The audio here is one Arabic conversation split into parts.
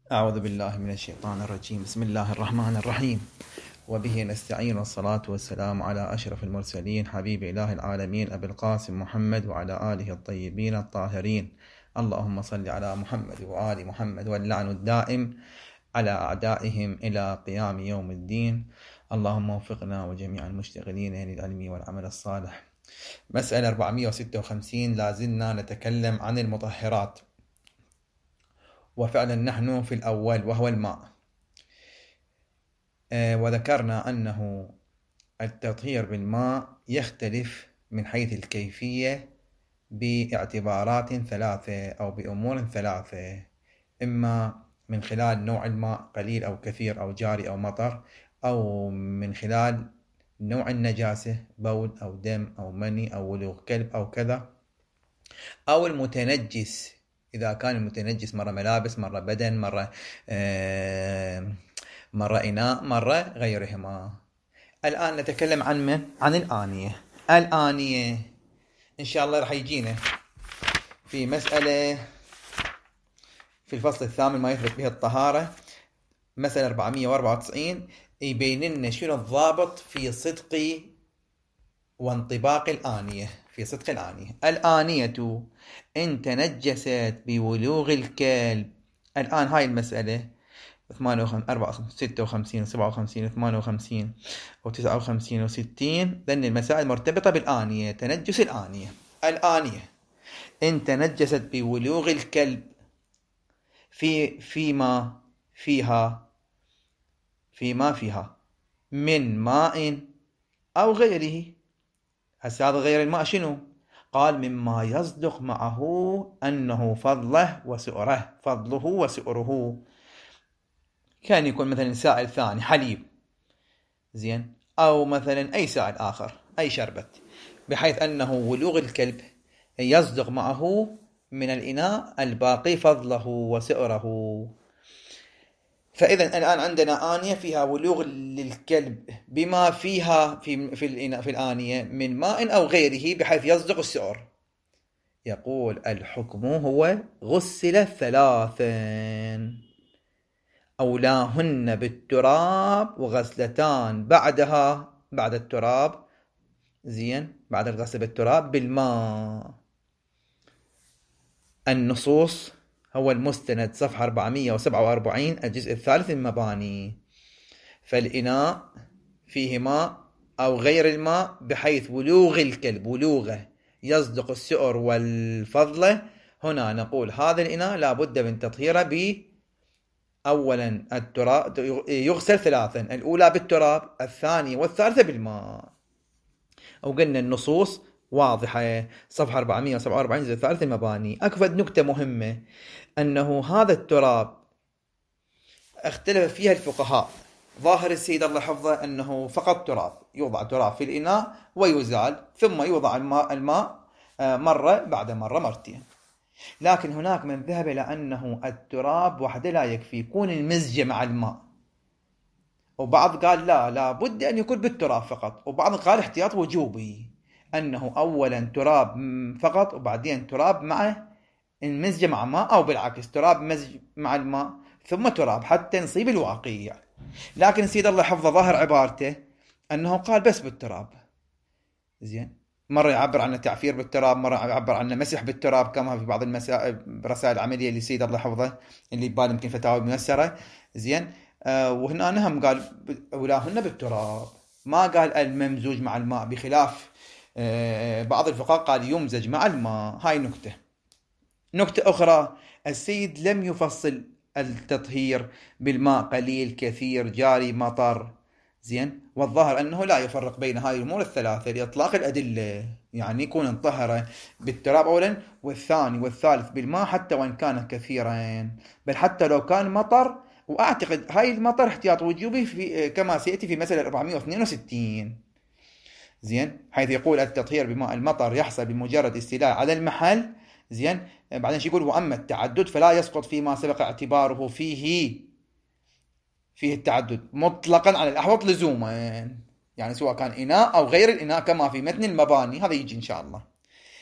أعوذ بالله من الشيطان الرجيم. بسم الله الرحمن الرحيم، وبه نستعين، والصلاة والسلام على أشرف المرسلين حبيب إله العالمين أبي القاسم محمد وعلى آله الطيبين الطاهرين. اللهم صل على محمد وآل محمد، واللعن الدائم على أعدائهم إلى قيام يوم الدين. اللهم وفقنا وجميع المشتغلين للعلم والعمل الصالح. مسألة 456، لازلنا نتكلم عن المطهرات، وفعلا نحن في الأول وهو الماء. وذكرنا أنه التطهير بالماء يختلف من حيث الكيفية باعتبارات ثلاثة أو بأمور ثلاثة، إما من خلال نوع الماء قليل أو كثير أو جاري أو مطر، أو من خلال نوع النجاسة بول أو دم أو مني أو ولوغ كلب أو كذا، أو المتنجس إذا كان المتنجس مرة ملابس، مرة بدن، مرة إناء، مرة غيرهما. الآن نتكلم عن من؟ عن الآنية. الآنية إن شاء الله رح يجينا في مسألة في الفصل الثامن ما يثبت به الطهارة، مسألة 494، يبين لنا شنو الضابط في صدق وانطباق الآنية. في صدق الآنية، الآنية إن تنجست بولوغ الكلب. الآن هاي المسألة 56 و57 و58 و59 و60 ذن المسائل مرتبطة بالآنية، تنجس الآنية. الآنية إن تنجست بولوغ الكلب فيما فيها من ماء أو غيره. هذا غير الماء شنو؟ قال مما يصدق معه أنه فضله وسؤره. كان يكون مثلا سائل ثاني، حليب، زين، أو مثلا أي سائل آخر، أي شربت، بحيث أنه ولوغ الكلب يصدق معه من الإناء الباقي فضله وسؤره. فإذا الآن عندنا آنية فيها ولوغ للكلب بما فيها في الإناء، في الآنية من ماء أو غيره، بحيث يصدق السؤر. يقول الحكم هو غسل ثلاثا، أولاهن بالتراب، وغسلتان بعد التراب، زين، بعد الغسل بالتراب بالماء. النصوص هو المستند صفحة 447 الجزء الثالث من المباني. فالإناء فيه ماء أو غير الماء بحيث ولوغ الكلب، ولوغه يصدق السؤر والفضلة. هنا نقول هذا الإناء لابد من تطهيره أولا التراب، يغسل ثلاثا، الأولى بالتراب، الثانية والثالثة بالماء. وقلنا النصوص واضحة، صفحة 447 الجزء الثالث المباني. أكفد نكتة مهمة، أنه هذا التراب اختلف فيها الفقهاء. ظاهر السيد الله حفظه أنه فقط تراب، يوضع تراب في الإناء ويزال، ثم يوضع الماء مرة بعد مرة، مرتين. لكن هناك من ذهب إلى أنه التراب وحده لا يكفي، يكون المزجة مع الماء. وبعض قال لا بد أن يكون بالتراب فقط، وبعض قال احتياط وجوبي، أنه أولا تراب فقط وبعدين تراب مع المزجة مع ماء، أو بالعكس تراب مزج مع الماء ثم تراب، حتى نصيب الواقيع. لكن سيد الله حفظه ظاهر عبارته أنه قال بس بالتراب، زين. مرة يعبر عن تعفير بالتراب، مرة يعبر عن مسح بالتراب، كما في بعض الرسائل العملية اللي سيد الله حفظه اللي يبال يمكن فتاوى ميسرة، زين. وهنا نهم قال ولاهن بالتراب، ما قال الممزوج مع الماء، بخلاف بعض الفقهاء قال يمزج مع الماء. هاي نكتة أخرى، السيد لم يفصل التطهير بالماء قليل كثير جاري مطر، زين. والظاهر أنه لا يفرق بين هاي الأمور الثلاثة لإطلاق الأدلة، يعني يكون انطهر بالتراب أولا، والثاني والثالث بالماء، حتى وإن كان كثيرا، بل حتى لو كان مطر. وأعتقد هاي المطر احتياط وجوبي في كما سيأتي في مسألة 462، زين، حيث يقول التطهير بماء المطر يحصل بمجرد استيلاء على المحل، زين. بعدين يقول وأما التعدد فلا يسقط فيما سبق اعتباره فيه التعدد مطلقا على الأحوط لزوما، يعني سواء كان إناء أو غير الإناء، كما في متن المباني. هذا يجي إن شاء الله.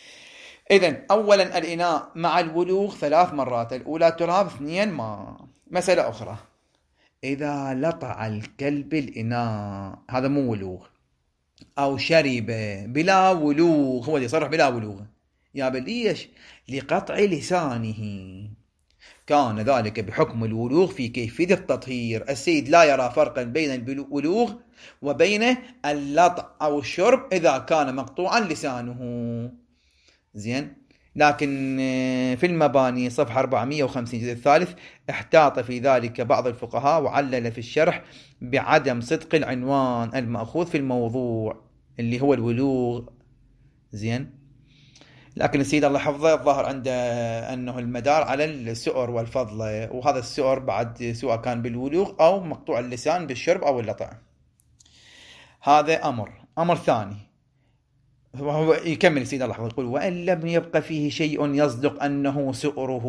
إذن أولا الإناء مع الولوغ 3 مرات، الأولى تراب، 2 ماء. مسألة أخرى، إذا لطع الكلب الإناء، هذا مو ولوغ، أو شرب بلا ولوغ، هو اللي يصرح بلا ولوغ، يا ليش؟ لقطع لسانه، كان ذلك بحكم الولوغ في كيفية التطهير. السيد لا يرى فرقا بين الولوغ وبين اللطع أو الشرب إذا كان مقطوعا لسانه. زين، لكن في المباني صفحة 450 الجزء الثالث احتاط في ذلك بعض الفقهاء وعلل في الشرح بعدم صدق العنوان المأخوذ في الموضوع اللي هو الولوغ. زين، لكن السيد الله حفظه الظاهر عنده أنه المدار على السؤر والفضلة، وهذا السؤر بعد سواء كان بالولوغ أو مقطوع اللسان بالشرب أو اللطع. هذا أمر ثاني، وهو يكمل السيد الله حفظه يقول: وإن لم يبقى فيه شيء يصدق أنه سؤره،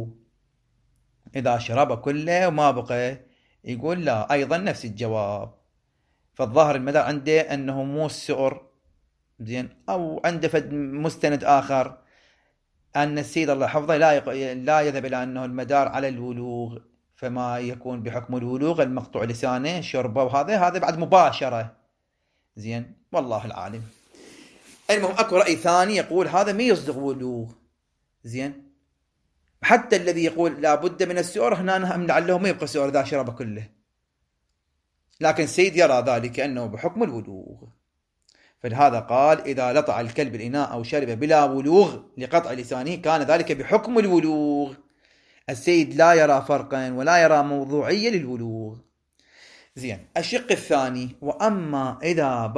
إذا شرب كله وما بقى، يقول لا، أيضا نفس الجواب. فالظاهر المدار عنده أنه مو السؤر، زين، أو عنده مستند آخر أن السيد الله حفظه لا يذهب إلى أنه المدار على الولوغ، فما يكون بحكم الولوغ المقطوع لسانه شربه، وهذا بعد مباشرة. زين، والله العالم. المهم أكو رأي ثاني يقول هذا ما يصدق ولوغ. زين، حتى الذي يقول لا بد من السؤر هنا لعله ما يبقى سؤر إذا شرب كله، لكن السيد يرى ذلك أنه بحكم الولوغ. فلهذا قال: إذا لطع الكلب الإناء أو شرب بلا ولوغ لقطع لسانه كان ذلك بحكم الولوغ. السيد لا يرى فرقا ولا يرى موضوعية للولوغ. زين، الشق الثاني: وأما إذا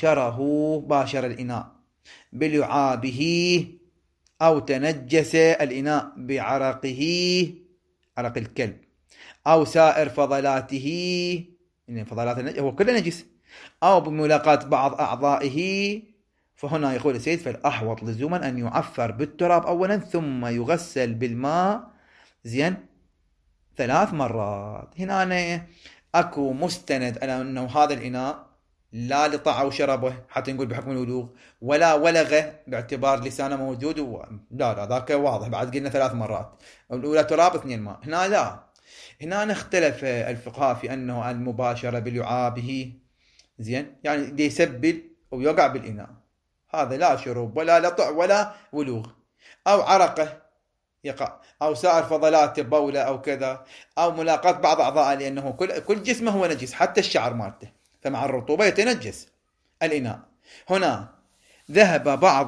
باشر الإناء بلعابه أو تنجس الإناء بعرقه، عرق الكلب، أو سائر فضلاته، يعني فضلات هو كله نجس، أو بملاقاة بعض أعضائه، فهنا يقول السيد: فالأحوط لزوما أن يعفر بالتراب أولا ثم يغسل بالماء، زين، 3 مرات. هنا أكو مستند على أنه هذا الإناء لا لطع وشربه حتى نقول بحكم الولوغ، ولا ولغه باعتبار لسانه موجود لا ذاك واضح، بعد قلنا 3 مرات، الأولى تراب 2 ماء. هنا لا، هنا اختلف الفقهاء في أنه المباشرة بلعابه، زين، يعني دي يسبل ويقع بالإناء، هذا لا شرب ولا لطع ولا ولوغ، أو عرقه يقع، أو سائر فضلات بولة أو كذا، أو ملاقاة بعض أعضاء، لأنه كل جسمه هو نجس حتى الشعر مالته، فمع الرطوبة يتنجس الإناء. هنا ذهب بعض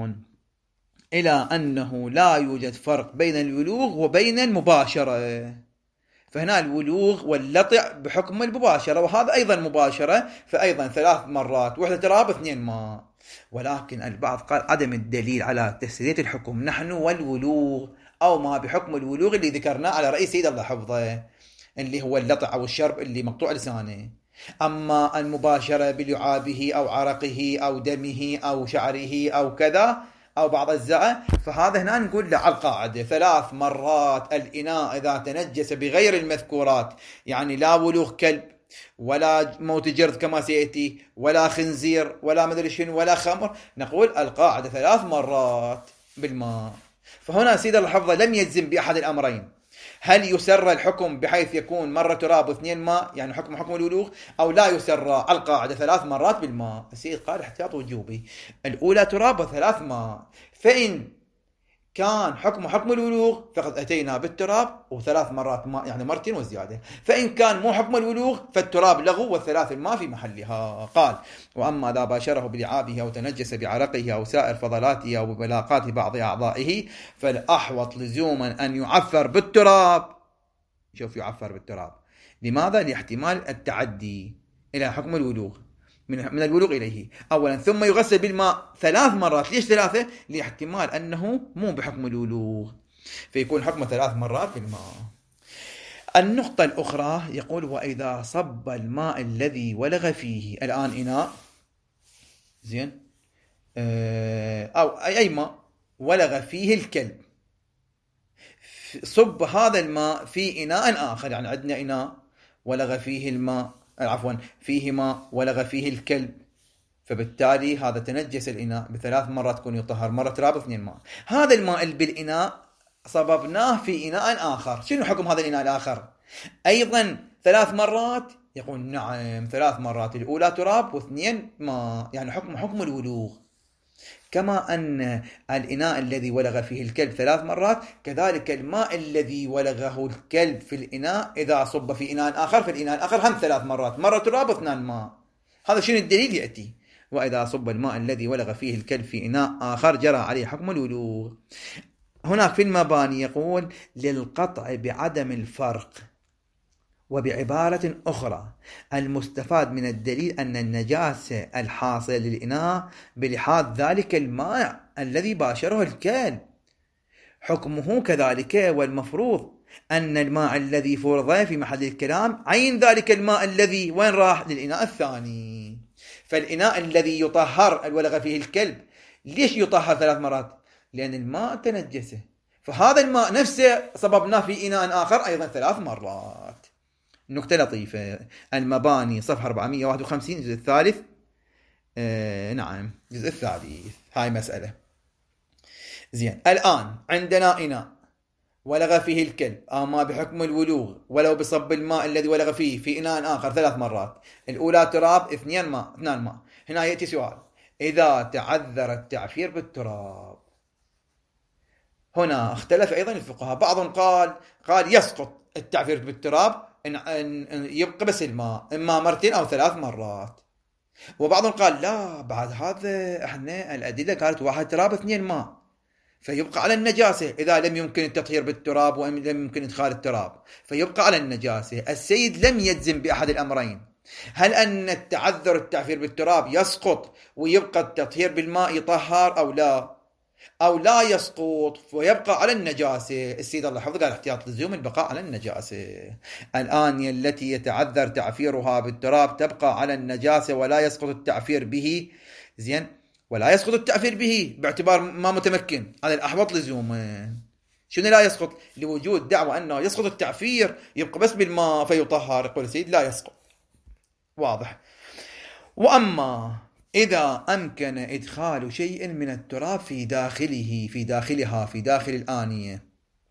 إلى أنه لا يوجد فرق بين الولوغ وبين المباشرة، فهنا الولوغ واللطع بحكم المباشرة، وهذا أيضا مباشرة، فأيضا 3 مرات، وحدة تراب 2 ماء. ولكن البعض قال عدم الدليل على تسرية الحكم نحن والولوغ، أو ما بحكم الولوغ اللي ذكرناه على رأي سيد الله حفظه، اللي هو اللطع أو الشرب اللي مقطوع لسانه. أما المباشرة بلعابه أو عرقه أو دمه أو شعره أو كذا أو بعض أجزائه، فهذا هنا نقول له على القاعدة 3 مرات الإناء إذا تنجس بغير المذكورات، يعني لا ولوغ كلب ولا موت جرذ كما سيأتي ولا خنزير ولا مدري شنو ولا خمر، نقول القاعدة 3 مرات بالماء. فهنا سيد الحفظة لم يجزم بأحد الأمرين، هل يسر الحكم بحيث يكون مرة تراب و2 ماء يعني حكم الولوغ، أو لا يسر على القاعدة 3 مرات بالماء. السيد قال احتياط وجوبي، الأولى تراب و3 ماء، فإن كان حكم الولوغ فقد أتينا بالتراب و3 مرات ماء، يعني مرتين وزيادة. فإن كان مو حكم الولوغ فالتراب لغو و3 الماء في محلها. قال: وأما إذا باشره بلعابه أو تنجس بعرقه أو سائر فضلاته أو بملاقاة بعض أعضائه، فالأحوط لزوما أن يعفر بالتراب. شوف، يعفر بالتراب، لماذا؟ لاحتمال التعدي إلى حكم الولوغ، من الولوغ إليه أولا، ثم يغسل بالماء 3 مرات. ليش 3؟ لاحتمال أنه مو بحكم الولوغ، فيكون حكمه 3 مرات بالماء. النقطة الأخرى يقول: وإذا صب الماء الذي ولغ فيه، الآن إناء، زين، أو أي ماء ولغ فيه الكلب، صب هذا الماء في إناء آخر، يعني عندنا إناء ولغ فيه الماء، عفوا فيه ماء ولغ فيه الكلب، فبالتالي هذا تنجس الإناء ب3 مرات، تكون يطهر مرة تراب 2 ماء. هذا الماء اللي بالإناء صببناه في إناء آخر، شنو حكم هذا الإناء الآخر؟ أيضا 3 مرات، يقول نعم 3 مرات، الأولى تراب واثنين ماء، يعني حكم الولوغ. كما أن الإناء الذي ولغ فيه الكلب 3 مرات، كذلك الماء الذي ولغه الكلب في الإناء إذا صب في إناء آخر، في الإناء الآخر هم 3 مرات، مرة تراب واثنان ماء. هذا شنو الدليل؟ يأتي: وإذا صب الماء الذي ولغ فيه الكلب في إناء آخر جرى عليه حكم الولوغ. هناك في المباني يقول: للقطع بعدم الفرق. وبعبارة أخرى، المستفاد من الدليل أن النجاسة الحاصلة للإناء بلحاظ ذلك الماء الذي باشره الكلب حكمه كذلك، والمفروض أن الماء الذي فرض في محل الكلام عين ذلك الماء الذي وين راح؟ للإناء الثاني. فالإناء الذي يطهر الولغ فيه الكلب، ليش يطهر 3 مرات؟ لأن الماء تنجسه، فهذا الماء نفسه صببناه في إناء آخر أيضا 3 مرات. نكتة لطيفة. المباني صفحة 451 الجزء الثالث. نعم الجزء الثالث. هاي مسألة. زين، الآن عندنا إناء ولغ فيه الكلب ما بحكم الولوغ ولو بصب الماء الذي ولغ فيه في إناء آخر 3 مرات، الأولى تراب، اثنان ماء. هنا يأتي سؤال: إذا تعذر التعفير بالتراب. هنا اختلف أيضا الفقهاء، بعضهم قال يسقط التعفير بالتراب إن يبقى بس الماء، إما 2 أو 3 مرات. وبعضهم قال لا، بعد هذا احنا الأدلة قالت 1 تراب 2 ماء، فيبقى على النجاسة إذا لم يمكن التطهير بالتراب ولم يمكن إدخال التراب، فيبقى على النجاسة. السيد لم يجزم بأحد الأمرين، هل أن التعذر التعفير بالتراب يسقط ويبقى التطهير بالماء يطهر أو لا يسقط ويبقى على النجاسة. السيد الله حفظه قال: احتياط لزوم البقاء على النجاسة. الآنية التي يتعذر تعفيرها بالتراب تبقى على النجاسة ولا يسقط التعفير به. زين، ولا يسقط التعفير به باعتبار ما متمكن، على الأحوط لزوما. شنو لا يسقط؟ لوجود دعوة أنه يسقط التعفير، يبقى بس بالماء فيطهر. يقول السيد لا يسقط. واضح. وأما إذا أمكن إدخال شيء من التراب في داخل الآنية،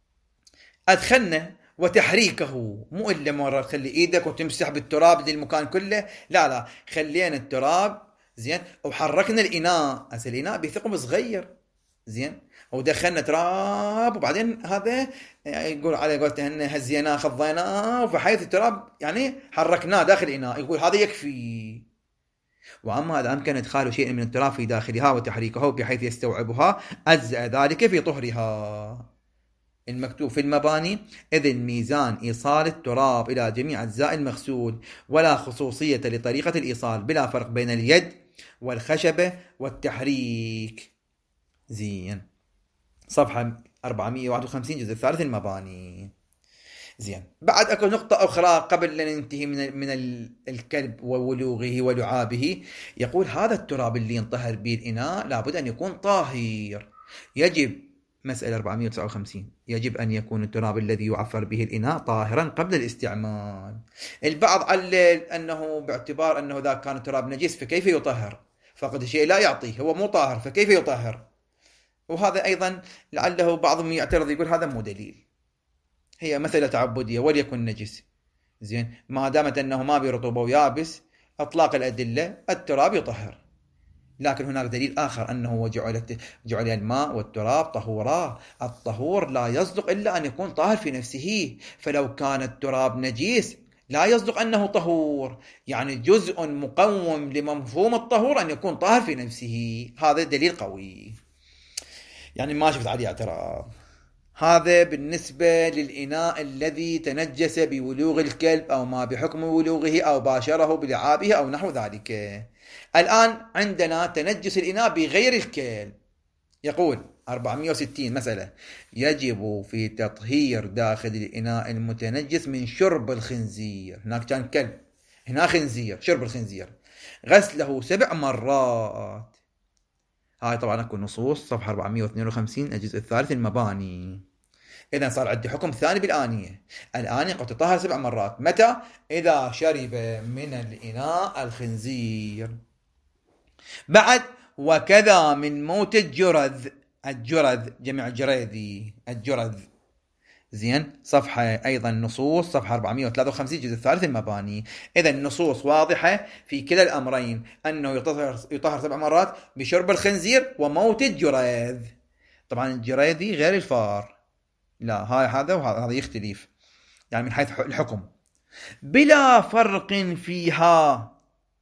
أدخلنا وتحريكه، مو إلا مرة تخلي إيدك وتمسح بالتراب للمكان كله، لا، خلينا التراب زين وحركنا الإناء. الإناء بثقب صغير زين، ودخلنا تراب، وبعدين هذا يقول على قولته إن هزيناه خضيناه، وفحيث التراب يعني حركناه داخل الإناء، يقول هذا يكفي. وأما إذا أمكن إدخال شيء من التراب في داخلها وتحريكه بحيث يستوعبها، أجزأ ذلك في طهرها. المكتوب في المباني: إذ الميزان إيصال التراب إلى جميع أجزاء المغسول، ولا خصوصية لطريقة الإيصال، بلا فرق بين اليد والخشبة والتحريك. زين، صفحة 451 جزء الثالث المباني. زين، بعد أكو نقطة أخرى قبل أن ننتهي من الكلب وولوغه ولعابه. يقول: هذا التراب اللي ينطهر به الإناء لابد أن يكون طاهر. يجب، مسألة 459، يجب أن يكون التراب الذي يعفر به الإناء طاهرا قبل الاستعمال. البعض علل أنه باعتبار أنه إذا كان التراب نجس فكيف يطهر، فقد شيء لا يعطيه، هو مو طاهر فكيف يطهر. وهذا أيضا لعله بعضهم يعترض يقول هذا مو دليل، هي مسألة تعبدية وليكن نجس. زين، ما دامت أنه ما برطوبة ويابس، أطلاق الأدلة التراب يطهر. لكن هناك دليل آخر أنه جعل الماء والتراب طهورا. الطهور لا يصدق إلا أن يكون طاهر في نفسه، فلو كان التراب نجيس لا يصدق أنه طهور، يعني جزء مقوم لمفهوم الطهور أن يكون طاهر في نفسه. هذا دليل قوي، يعني ما شفت عليه اعتراض. هذا بالنسبة للإناء الذي تنجس بولوغ الكلب أو ما بحكم ولوغه أو باشره بلعابه أو نحو ذلك. الآن عندنا تنجس الإناء بغير الكلب. يقول 460 مسألة: يجب في تطهير داخل الإناء المتنجس من شرب الخنزير. هناك كان كلب، هنا خنزير، شرب الخنزير غسله 7 مرات. هاي طبعا اكو نصوص، صفحة 452 الجزء الثالث المباني. إذا صار عندي حكم ثاني بالآنية. الآنية قد تطهر 7 مرات. متى؟ إذا شرب من الإناء الخنزير. بعد: وكذا من موت الجرذ جمع جريذي، الجرذ زين، صفحة أيضا نصوص، صفحة 453 الجزء الثالث المباني. إذا النصوص واضحة في كلا الأمرين، أنه يطهر 7 مرات بشرب الخنزير وموت الجريذ. طبعا الجريذي غير الفار، لا هذا وهذا يختلف يعني من حيث الحكم، بلا فرق فيها.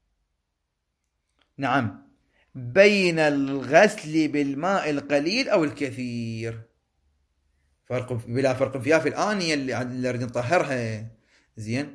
نعم، بين الغسل بالماء القليل أو الكثير، بلا فرق فيها في الآنية اللي نريد نطهرها. زين،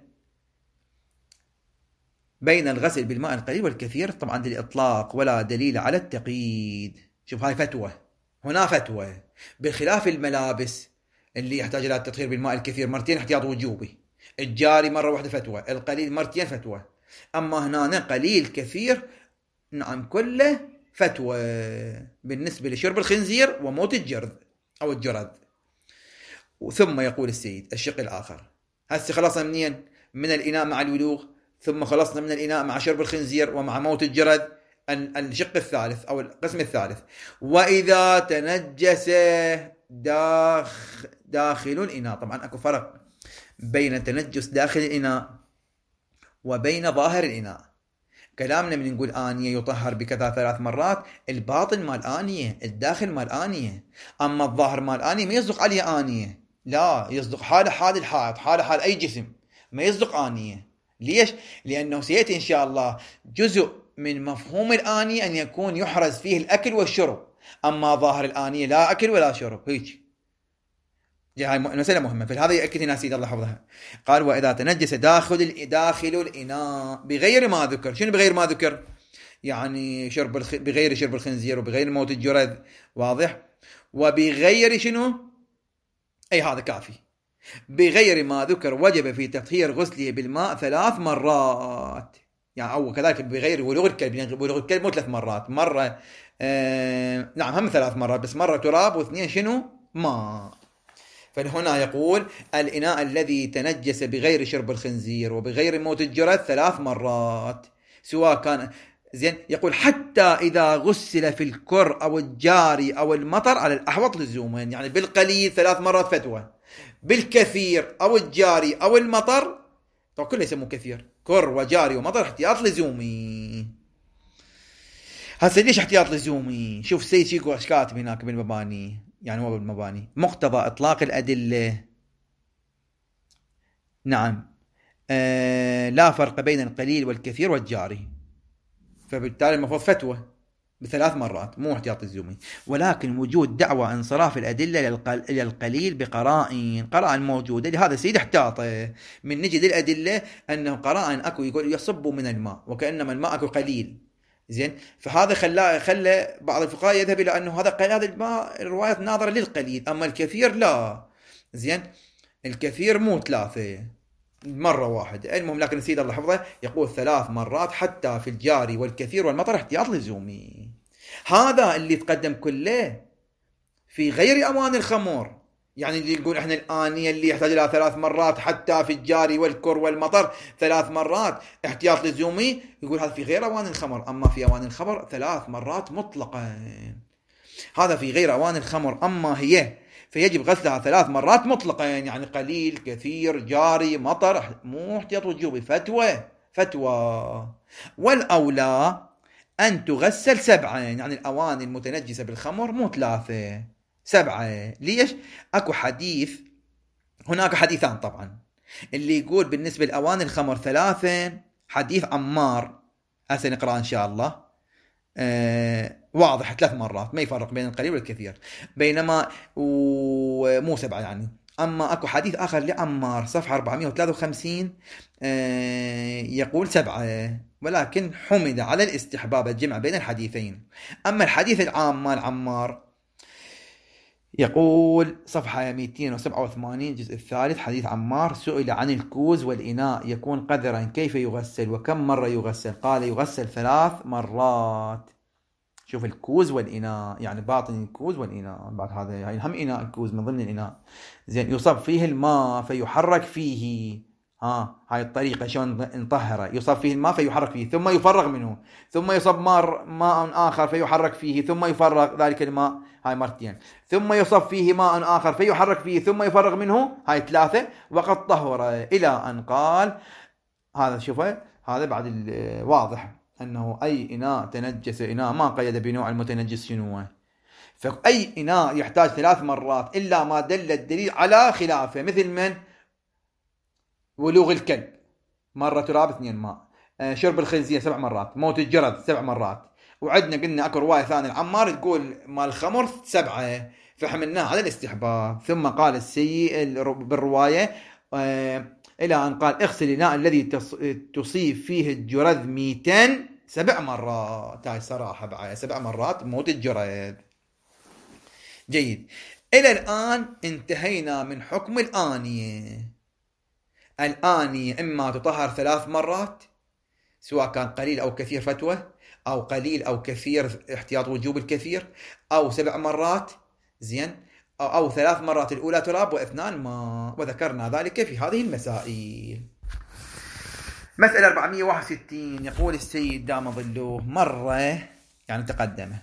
بين الغسل بالماء القليل والكثير طبعا للإطلاق ولا دليل على التقييد. شوف، هاي فتوى، هنا فتوى، بخلاف الملابس اللي يحتاج إلى التطهير بالماء الكثير مرتين احتياط وجوبي، الجاري مرة واحدة فتوى، القليل مرتين فتوى. أما هنا قليل كثير نعم كله فتوى بالنسبة لشرب الخنزير وموت الجرذ أو الجرذ. ثم يقول السيد الشق الآخر، هسه خلصنا منين؟ من الإناء مع الولوغ، ثم خلصنا من الإناء مع شرب الخنزير ومع موت الجرذ. الشق الثالث أو القسم الثالث، وإذا تنجس داخل الإناء. طبعا أكو فرق بين تنجس داخل الإناء وبين ظاهر الإناء. كلامنا من نقول آنية يطهر بكذا 3 مرات، الباطن مال آنية، الداخل مال آنية. أما الظاهر مال آنية ما يصدق عليه آنية، لا، يصدق حال الحائط، حال أي جسم، ما يصدق آنية. ليش؟ لأنه سيأتي إن شاء الله جزء من مفهوم الآنية أن يكون يحرز فيه الأكل والشرب، أما ظاهر الآنية لا أكل ولا شرب. هيك هاي مسألة مهمة، فهذا يأكد هنا سيد الله حفظها. قال وإذا تنجس داخل الإناء بغير ما ذكر. شنو بغير ما ذكر؟ يعني بغير شرب الخنزير وبغير موت الجرذ، واضح؟ وبغير شنو؟ أي هذا كافي. بغير ما ذكر وجب في تطهير غسله بالماء 3 مرات، يعني أو كذلك بغير ولوغ الكلب. ولوغ الكلب مو 3 مرات، مرة نعم هم 3 مرات، بس مرة تراب واثنين شنو؟ ماء. فهنا يقول الإناء الذي تنجس بغير شرب الخنزير وبغير موت الجرذ 3 مرات، سواء كان زين. يقول حتى إذا غسل في الكر أو الجاري أو المطر على الأحوط لزوما، يعني بالقليل 3 مرات فتوى، بالكثير أو الجاري أو المطر طبعا كله يسموه كثير، كر وجاري ومطر احتياط لزومي. هسه ليش احتياط لزومي؟ شوف سيد شيكو كاتب هناك بالمباني، يعني هو بالمباني مقتضى إطلاق الأدلة. نعم، لا فرق بين القليل والكثير والجاري، فبالتالي المفروض فتوى ب3 مرات مو احتياط الزومي. ولكن وجود دعوى انصراف الأدلة إلى القليل بقرائن موجودة، لهذا سيد احتاطه من نجد الأدلة أنه قرائن أكو يقول يصب من الماء وكأنما الماء أكو قليل. زين، فهذا خلى بعض الفقهاء يذهب إلى أنه هذا الماء الرواية ناظرة للقليل، أما الكثير لا. زين، الكثير مو 3 مرة واحدة. المهم، لكن سيد الله حفظه يقول 3 مرات حتى في الجاري والكثير والمطر احتياط لزومي. هذا اللي تقدم كله في غير أواني الخمر، يعني اللي يقول احنا الآنية اللي يحتاج لها 3 مرات حتى في الجاري والكر والمطر 3 مرات احتياط لزومي، يقول هذا في غير أواني الخمر. أما في أواني الخمر 3 مرات مطلقا، هذا في غير أواني الخمر. أما هي فيجب غسلها 3 مرات مطلقا، يعني قليل كثير جاري مطر، مو احتياط وجوبي، فتوى. والأولى أن تغسل 7، يعني الأواني المتنجسة بالخمر مو 3، 7. ليش؟ أكو حديث، هناك حديثان طبعا، اللي يقول بالنسبة لأواني الخمر 3 حديث عمار، هسه نقرأ إن شاء الله. واضح 3 مرات، ما يفرق بين القليل والكثير، بينما مو 7 يعني. أما أكو حديث آخر لعمار صفحة 453 يقول 7، ولكن حمد على الاستحباب الجمع بين الحديثين. أما الحديث العام مال عمار يقول صفحة 287 الجزء الثالث حديث عمار، سئل عن الكوز والإناء يكون قذرا كيف يغسل وكم مرة يغسل؟ قال يغسل 3 مرات. شوف الكوز والإناء، يعني باطن الكوز والإناء، بعد هذا يعني هم إناء الكوز من ضمن الإناء. زين، يصب فيه الماء فيحرك فيه، هاي الطريقة شلون نطهره. يصب فيه الماء فيحرك فيه ثم يفرغ منه، ثم يصب ماء آخر فيحرك فيه ثم يفرغ ذلك الماء، هاي مرتين، ثم يصب فيه ماء آخر فيحرك فيه ثم يفرغ منه، هاي 3. وقد طهر إلى أن قال. هذا شوفه، هذا بعد واضح أنه أي إناء تنجس، إناء ما قيد بنوع المتنجس شنو، فأي إناء يحتاج 3 مرات إلا ما دل الدليل على خلافه، مثل من ولوغ الكلب مرة تراب 2 ماء، شرب الخنزير 7 مرات، موت الجرذ 7 مرات. وعندنا قلنا اكو رواية ثانية العمار تقول مال الخمر 7، فحملناه على الاستحباب. ثم قال السيء بالرواية إلى أن قال اغسل الإناء الذي تصيب فيه الجرذ 200 7 مرات. هاي صراحة بعد 7 مرات موت الجرذ. جيد، إلى الآن انتهينا من حكم الآنية. الآنية إما تطهر 3 مرات سواء كان قليل أو كثير فتوى، أو قليل أو كثير احتياط وجوب الكثير، أو 7 مرات زين، أو 3 مرات الأولى تراب و2 ماء، وذكرنا ذلك في هذه المسائل. مسألة 461 يقول السيد دام ظله مرة يعني تقدمه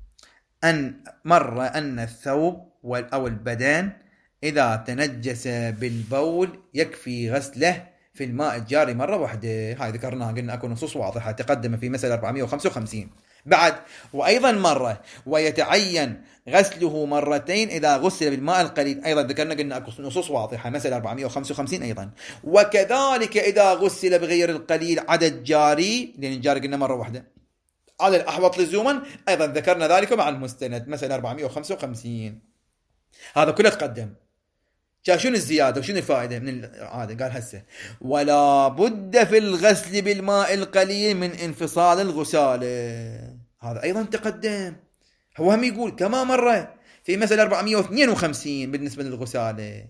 أن الثوب أو البدن إذا تنجس بالبول يكفي غسله في الماء الجاري مرة واحدة. هاي ذكرناها، قلنا أكو نصوص واضحة تقدم في مسألة 455. بعد وأيضا مرة ويتعين غسله مرتين إذا غسل بالماء القليل، أيضا ذكرنا قلنا أكو نصوص واضحة مسألة 455 أيضا. وكذلك إذا غسل بغير القليل عدد جاري، لأن الجاري قلنا مرة واحدة على الأحوط لزوما، أيضا ذكرنا ذلك مع المستند مسألة 455. هذا كله تقدم. شنو الزيادة وشنو الفائدة من هذا؟ قال هسه ولا بد في الغسل بالماء القليل من انفصال الغسالة. هذا أيضا تقدم، هو هم يقول كما مرة في مسألة 452 بالنسبة للغسالة.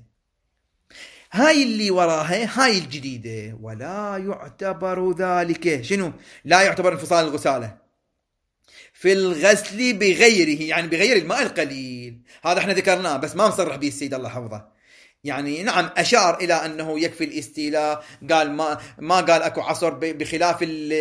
هاي اللي وراها هاي الجديدة. ولا يعتبر ذلك شنو؟ لا يعتبر انفصال الغسالة في الغسل بغيره، يعني بغير الماء القليل. هذا احنا ذكرناه بس ما نصرح به السيد الله حفظه. يعني نعم أشار إلى أنه يكفي الاستيلاء، قال ما قال أكو عصر بخلاف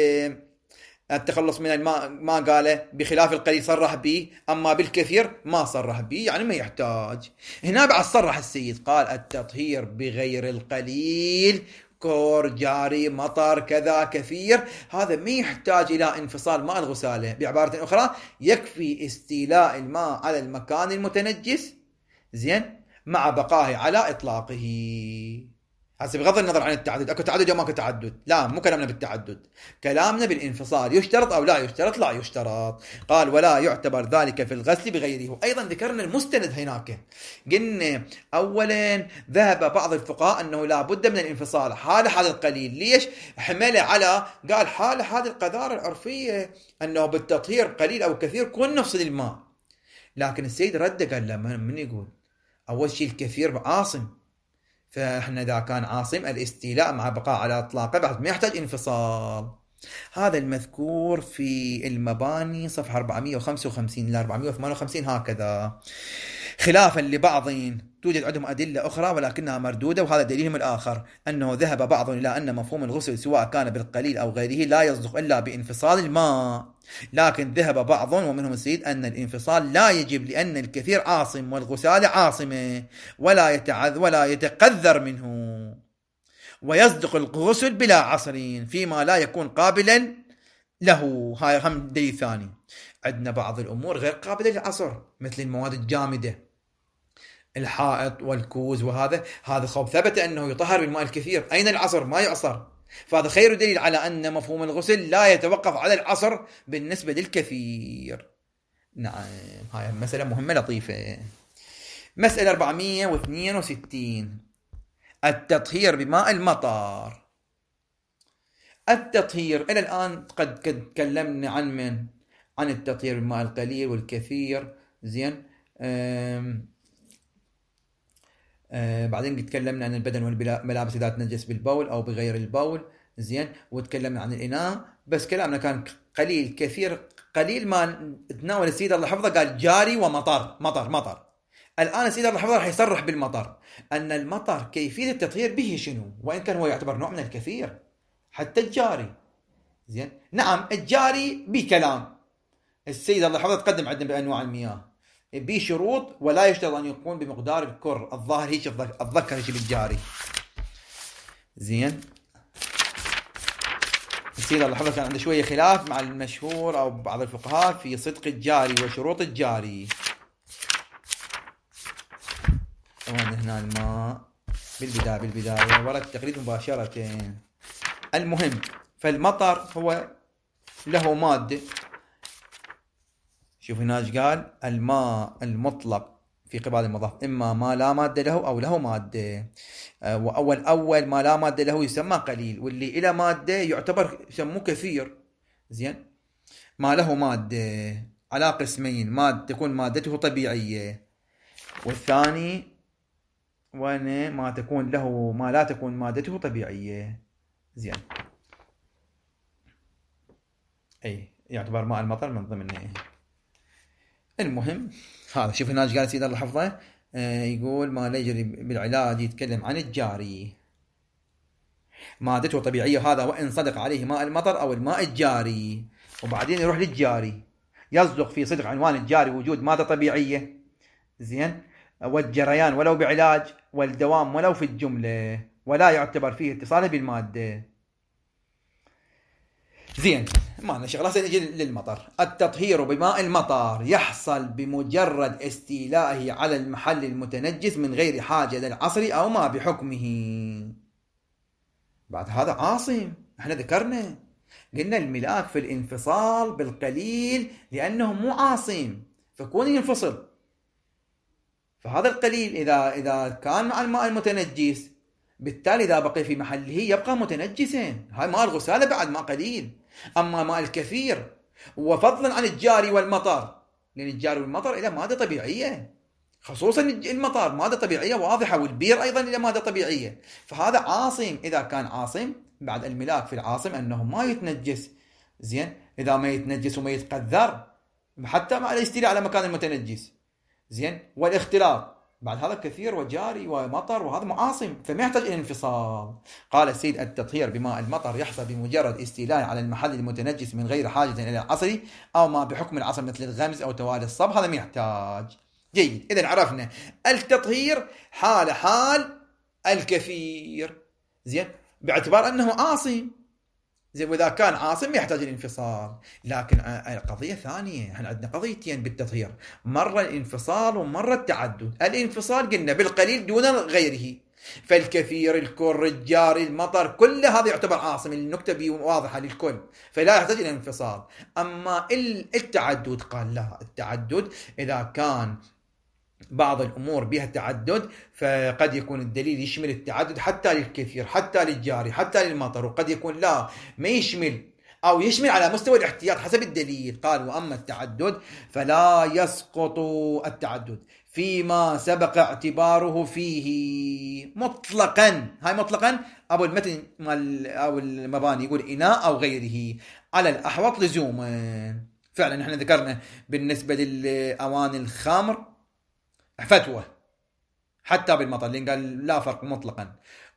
التخلص من الماء، ما قاله بخلاف القليل صرح به، أما بالكثير ما صرح به، يعني ما يحتاج. هنا بعد صرح السيد قال التطهير بغير القليل كور جاري مطر كذا كثير، هذا ما يحتاج إلى انفصال ماء الغسالة. بعبارة أخرى يكفي استيلاء الماء على المكان المتنجس زين مع بقائه على إطلاقه. هسه بغض النظر عن التعدد، اكو تعدد او ماكو تعدد، لا مو كلامنا بالتعدد، كلامنا بالانفصال. يشترط او لا يشترط؟ لا يشترط. قال ولا يعتبر ذلك في الغسل بغيره. ايضا ذكرنا المستند هناك، قلنا اولا ذهب بعض الفقهاء انه لا بد من الانفصال حال القليل. ليش؟ حمله على قال حال هذه القذاره العرفيه انه بالتطهير قليل او كثير كون نفصل الماء. لكن السيد رد قال لا، من يقول اول شيء الكثير عاصم، فاحنا اذا كان عاصم الاستيلاء مع بقاء على اطلاقه بعد ما يحتاج انفصال. هذا المذكور في المباني صفحه 455 الى 458 هكذا، خلافا لبعض توجد عندهم أدلة أخرى ولكنها مردودة، وهذا دليلهم الآخر أنه ذهب بعض إلى أن مفهوم الغسل سواء كان بالقليل أو غيره لا يصدق إلا بانفصال الماء. لكن ذهب بعض ومنهم السيد أن الانفصال لا يجب لأن الكثير عاصم والغسالة عاصمة ولا يتقذر منه، ويصدق الغسل بلا عصر فيما لا يكون قابلا له. هاي هم دليل ثاني. عندنا بعض الأمور غير قابلة للعصر مثل المواد الجامدة، الحائط والكوز، وهذا خوف ثبت أنه يطهر بالماء الكثير، أين العصر؟ ما يعصر. فهذا خير دليل على أن مفهوم الغسل لا يتوقف على العصر بالنسبة للكثير. نعم، هاي مسألة مهمة لطيفة. مسألة 462 التطهير بماء المطر. التطهير إلى الآن قد تكلمنا عن التطهير بالماء القليل والكثير زين. بعدين تكلمنا عن البدن والملابس إذا تنجس بالبول أو بغير البول زين، وتكلمنا عن الإناء، بس كلامنا كان قليل كثير. قليل ما تناول السيد الله حفظه قال جاري ومطر مطر. الآن السيد الحفظ راح يصرح بالمطر أن المطر كيفية التطهير به شنو، وإن كان هو يعتبر نوع من الكثير حتى الجاري. زين، نعم الجاري بكلام السيد الله يحفظه تقدم عندنا بأنواع المياه بشروط، ولا يشترط أن يكون بمقدار الكر الظاهر هيك أتذكر هيك بالجاري. زين، السيد الله يحفظه كان عنده شوية خلاف مع المشهور أو بعض الفقهاء في صدق الجاري وشروط الجاري. طبعا هنا الماء بالبداية ولا التقليد مباشرة. المهم، فالمطر هو له مادة. شوف هنا قال الماء المطلق في قبال المضاف إما ما لا مادة له أو له مادة. وأول ما لا مادة له يسمى قليل، واللي إلى مادة يعتبر يسموه كثير. زين، ما له مادة على قسمين: مادة تكون مادته طبيعية، والثاني وين ما تكون له ما لا تكون مادته طبيعية. زين، أي يعتبر ماء المطر من ضمنه. المهم هذا. شوف هنا قال سيد الله حفظه يقول ما لا يجري بالعلاج، يتكلم عن الجاري مادته طبيعية، هذا وإن صدق عليه ماء المطر أو الماء الجاري. وبعدين يروح للجاري، يصدق في صدق عنوان الجاري وجود مادة طبيعية. زين، والجريان ولو بعلاج، والدوام ولو في الجملة، ولا يعتبر فيه اتصاله بالمادة. زين، ما لنا شغله. سنجي للمطر. التطهير بماء المطر يحصل بمجرد استيلائه على المحل المتنجس من غير حاجة للعصر أو ما بحكمه. بعد هذا عاصم، احنا ذكرنا قلنا الملاك في الانفصال بالقليل لأنه مو عاصم فكون ينفصل. فهذا القليل إذا كان مع الماء المتنجس بالتالي إذا بقي في محله يبقى متنجسا. هاي ماء الغسالة بعد ماء قليل. أما ماء الكثير وفضلا عن الجاري والمطر، لأن الجاري والمطر إلى مادة طبيعية، خصوصا المطر مادة طبيعية واضحة، والبير أيضا إلى مادة طبيعية. فهذا عاصم. إذا كان عاصم بعد الملاك في العاصم أنه ما يتنجس. زين، إذا ما يتنجس وما يتقذر حتى مع الاستيلاء على مكان المتنجس. زين، والاختلاط بعد هذا كثير وجاري ومطر، وهذا معاصم فما يحتاج إلى انفصال. قال السيد التطهير بماء المطر يحصل بمجرد استيلاء على المحل المتنجس من غير حاجة إلى العصر أو ما بحكم العصر مثل الغمز أو توالي الصب، هذا ما يحتاج. جيد، إذن عرفنا التطهير حال الكثير. زين، باعتبار أنه عاصم. زين، وإذا كان عاصم يحتاج الانفصال. لكن القضية ثانية، احنا عندنا قضيتين بالتطهير: مرة الانفصال ومرة التعدد. الانفصال قلنا بالقليل دون غيره، فالكثير الكر الجاري المطر كل هذا يعتبر عاصم، النكتة واضحة للكل فلا يحتاج إلى انفصال. أما التعدد قال لا، التعدد إذا كان بعض الأمور بها تعدد فقد يكون الدليل يشمل التعدد حتى للكثير حتى للجاري حتى للمطر، وقد يكون لا ما يشمل أو يشمل على مستوى الاحتياط حسب الدليل. قال وأما التعدد فلا يسقط التعدد فيما سبق اعتباره فيه مطلقا. هاي مطلقا أبو المتن أو المباني يقول إناء أو غيره على الأحوط لزوما. فعلا نحن ذكرنا بالنسبة للأواني الخمر فتوى حتى بالمطر، لأن قال لا فرق مطلقا.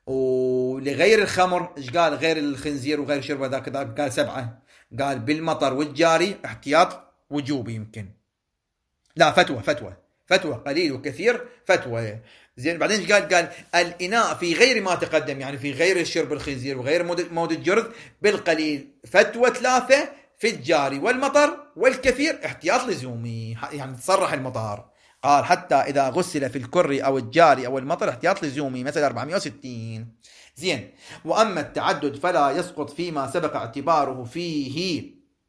ولغير الخمر ايش قال؟ غير الخنزير وغير شربه ذاك قال 7. قال بالمطر والجاري احتياط وجوبي يمكن. لا، فتوى قليل وكثير فتوى. زين، بعدين ايش قال الإناء في غير ما تقدم، يعني في غير الشرب الخنزير وغير مود الجرذ بالقليل فتوى 3 في الجاري والمطر، والكثير احتياط لزومي يعني تصرح المطار. قال حتى إذا غسل في الكر أو الجاري أو المطر احتياط لزومي مثل 460. زين، وأما التعدد فلا يسقط فيما سبق اعتباره فيه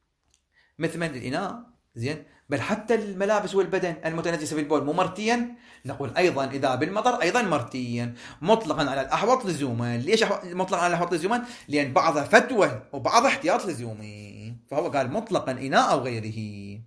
مثل من الإناء. زين، بل حتى الملابس والبدن المتنجسة بالبول مو مرتيا. نقول أيضا إذا بالمطر أيضا مرتيا مطلقا على الأحوط لزوما. ليش مطلقا على الأحوط لزوما؟ لأن بعضها فتوى وبعضها احتياط لزومي، فهو قال مطلقا إناء أو غيره.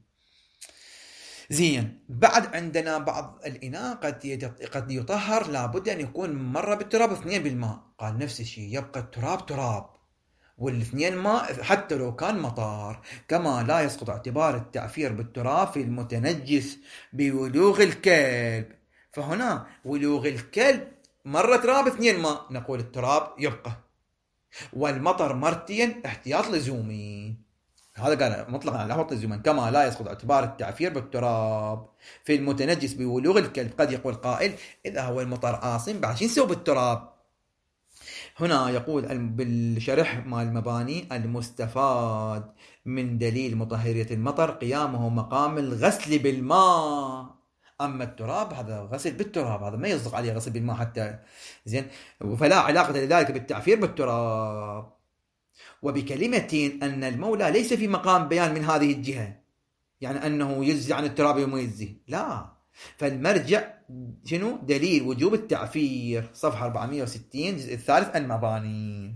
زين، بعد عندنا بعض الإناء قد يطهر لابد أن يكون مرة بالتراب واثنين بالماء. قال نفس الشيء يبقى التراب تراب والاثنين ماء حتى لو كان مطار. كما لا يسقط اعتبار التعفير بالتراب في المتنجس بولوغ الكلب فهنا ولوغ الكلب مرة تراب 2 ماء، نقول التراب يبقى، والمطر مرتين احتياط لزومي. هذا قال مطلقا لا يحط لزوما، كما لا يسقط اعتبار التعفير بالتراب في المتنجس بولوغ الكلب. قد يقول قائل إذا هو المطر عاصم بعد شو نسوي بالتراب؟ هنا يقول بالشرح مال المباني: المستفاد من دليل مطهرية المطر قيامه مقام الغسل بالماء. أما التراب هذا غسل بالتراب، هذا ما يصدق عليه غسل بالماء حتى، زين، فلا علاقة لذلك بالتعفير بالتراب. وبكلمة أن المولى ليس في مقام بيان من هذه الجهة، يعني أنه يجزي عن التراب وما يجزي، لا، فالمرجع شنو؟ دليل وجوب التعفير، صفحة 460 الجزء الثالث المباني.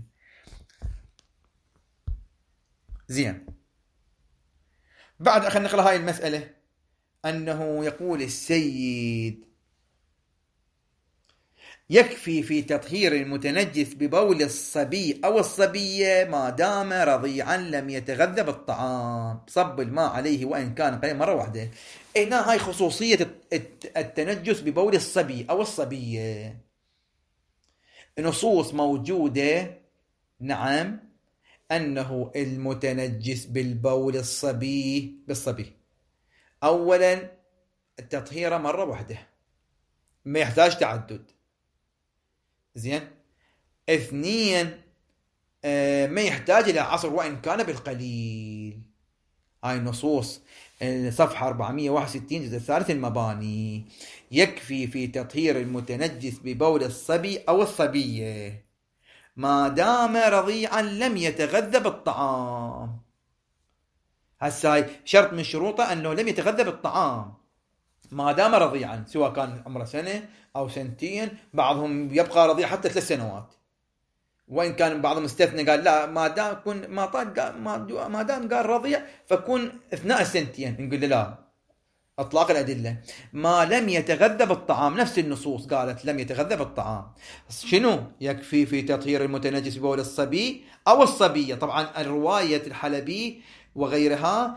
زين، بعد خلينا نقرأ هاي المسألة. أنه يقول السيد: يكفي في تطهير المتنجس ببول الصبي أو الصبية ما دام رضيعا لم يتغذى بالطعام، صب الماء عليه وإن كان قليلا مرة واحدة. هنا هاي خصوصية التنجس ببول الصبي أو الصبية. نصوص موجودة، نعم، أنه المتنجس بالبول الصبي بالصبي أولا التطهير مرة واحدة ما يحتاج تعدد، زين. 2 ما يحتاج إلى عصر وإن كان بالقليل. هاي النصوص صفحة 461 الجزء الثالث المباني. يكفي في تطهير المتنجس ببول الصبي أو الصبية ما دام رضيعا لم يتغذى بالطعام. هسه شرط من شروطه أنه لم يتغذى بالطعام ما دام رضيعا، سواء كان عمره 1 أو 2، بعضهم يبقى رضيع حتى 3 سنوات، وإن كان بعضهم استثنى قال لا ما دام كن ما دام قال رضيع فكون أثناء 2 نقول له لا، أطلاق الأدلة. ما لم يتغذى بالطعام، نفس النصوص قالت لم يتغذى بالطعام. شنو يكفي في تطهير المتنجس ببول الصبي أو الصبية؟ طبعا الرواية الحلبي وغيرها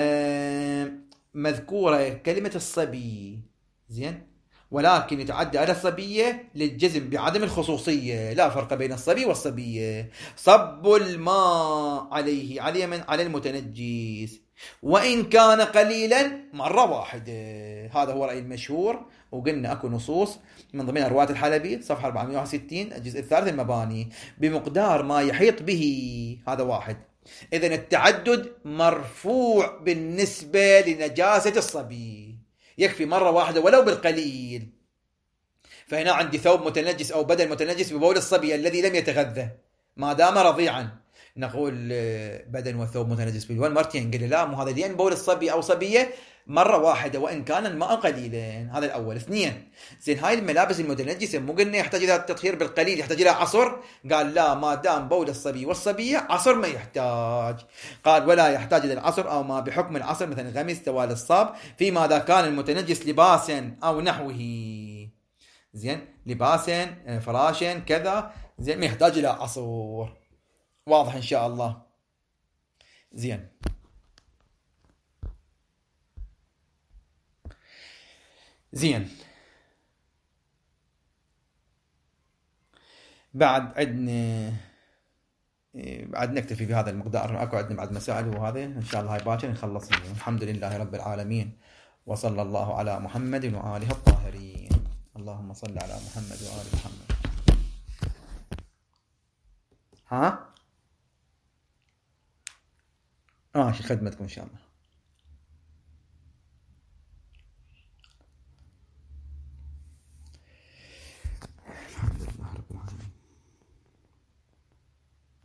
مذكورة كلمة الصبي، زين، ولكن يتعدى على الصبية للجزم بعدم الخصوصية، لا فرق بين الصبي والصبية. صب الماء عليه من على المتنجس وإن كان قليلا مرة واحدة، هذا هو رأي المشهور. وقلنا أكو نصوص من ضمنها رواية الحلبي صفحة 461 الجزء الثالث المباني بمقدار ما يحيط به، هذا واحد. إذن التعدد مرفوع بالنسبة لنجاسة الصبي، يكفي مرة واحدة ولو بالقليل. فهنا عندي ثوب متنجس أو بدن متنجس ببول الصبي الذي لم يتغذى ما دام رضيعا، نقول بدن وثوب متنجس بالبول مرتين. قال لا، مو هذا لين بول الصبي أو صبية مرة واحدة وإن كان الماء قليلا، هذا الأول. 2، زين، هاي الملابس المتنجسة مو قلنا يحتاج إلى التطهير بالقليل، يحتاج إلى عصر؟ قال لا، ما دام بول الصبي والصبية عصر ما يحتاج. قال ولا يحتاج إلى العصر أو ما بحكم العصر مثل غمس توالي الصاب فيما إذا كان المتنجس لباسا أو نحوه، زين، لباسا فراشا كذا، زين، ما يحتاج إلى عصر. واضح إن شاء الله. زين، زين، بعد نكتفي بهذا المقدار. اكو عندنا بعد مسائل وهذا ان شاء الله هاي باكر نخلص. الحمد لله رب العالمين، وصلى الله على محمد وآله الطاهرين. اللهم صل على محمد وآل محمد. ها ماشي، خدمتكم ان شاء الله.